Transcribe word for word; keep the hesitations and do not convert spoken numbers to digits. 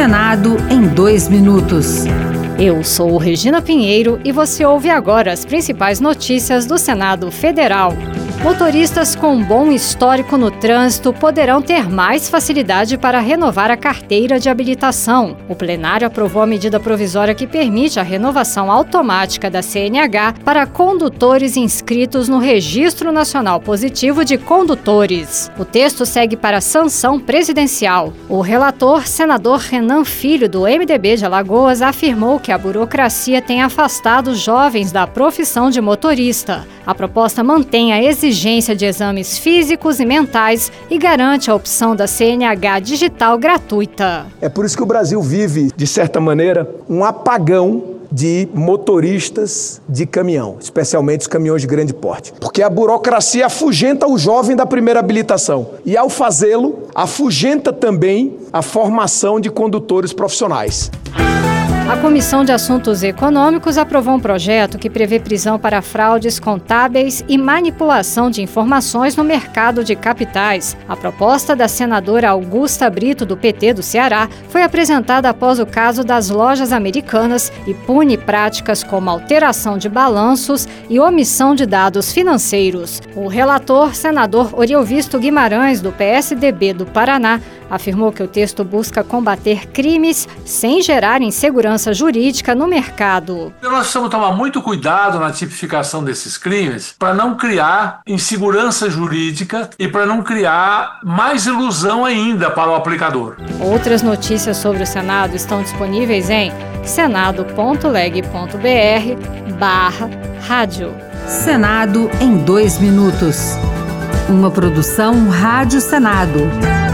Senado em dois minutos. Eu sou Regina Pinheiro e você ouve agora as principais notícias do Senado Federal. Motoristas com bom histórico no trânsito poderão ter mais facilidade para renovar a carteira de habilitação. O plenário aprovou a medida provisória que permite a renovação automática da C N H para condutores inscritos no Registro Nacional Positivo de Condutores. O texto segue para sanção presidencial. O relator, senador Renan Filho, do M D B de Alagoas, afirmou que a burocracia tem afastado jovens da profissão de motorista. A proposta mantém a exigência de exames físicos e mentais e garante a opção da C N H digital gratuita. É por isso que o Brasil vive, de certa maneira, um apagão de motoristas de caminhão, especialmente os caminhões de grande porte. Porque a burocracia afugenta o jovem da primeira habilitação e, ao fazê-lo, afugenta também a formação de condutores profissionais. A Comissão de Assuntos Econômicos aprovou um projeto que prevê prisão para fraudes contábeis e manipulação de informações no mercado de capitais. A proposta da senadora Augusta Brito, do P T do Ceará, foi apresentada após o caso das lojas americanas e pune práticas como alteração de balanços e omissão de dados financeiros. O relator, senador Oriovisto Guimarães, do P S D B do Paraná, afirmou que o texto busca combater crimes sem gerar insegurança jurídica no mercado. Nós precisamos tomar muito cuidado na tipificação desses crimes para não criar insegurança jurídica e para não criar mais ilusão ainda para o aplicador. Outras notícias sobre o Senado estão disponíveis em senado ponto leg ponto br barra rádio. Senado em dois minutos. Uma produção Rádio Senado.